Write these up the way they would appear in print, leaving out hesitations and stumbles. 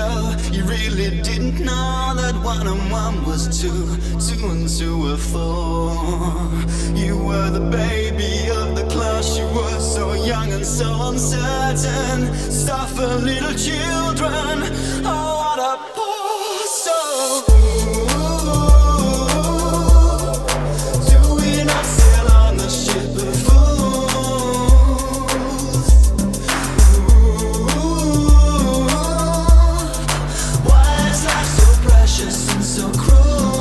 show. You really didn't know that 1 and 1 was 2, 2 and 2 were 4. You were the baby of the class. You were so young and so uncertain. Stuff for little children. Oh, what a poor soul. Do we not sail on the ship of fools? Why is life so precious and so cruel?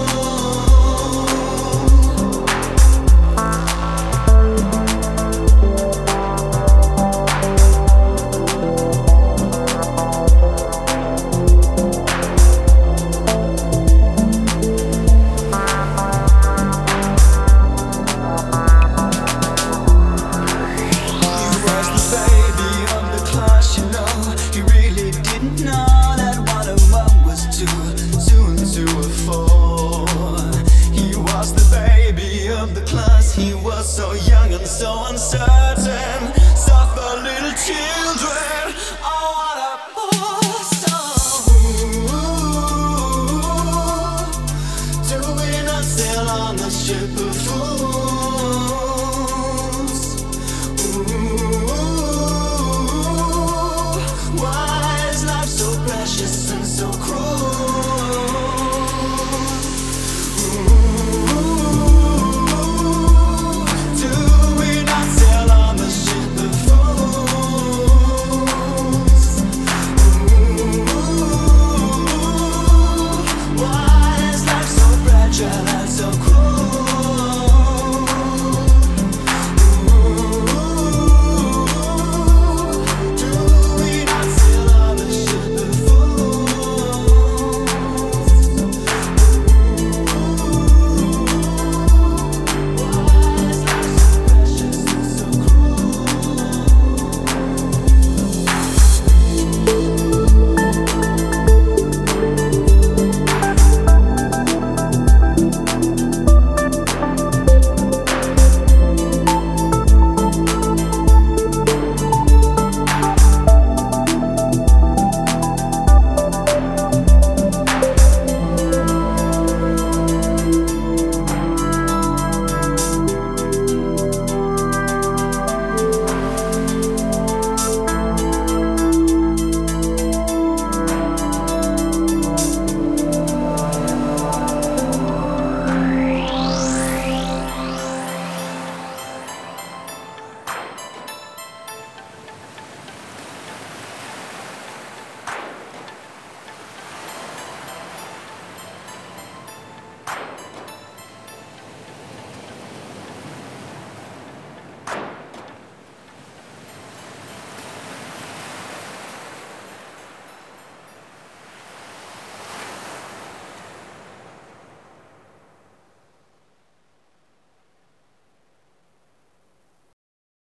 He was so young and so uncertain. Stuff for little children. Oh, what a poor soul. Do we not sail on the ship of fools?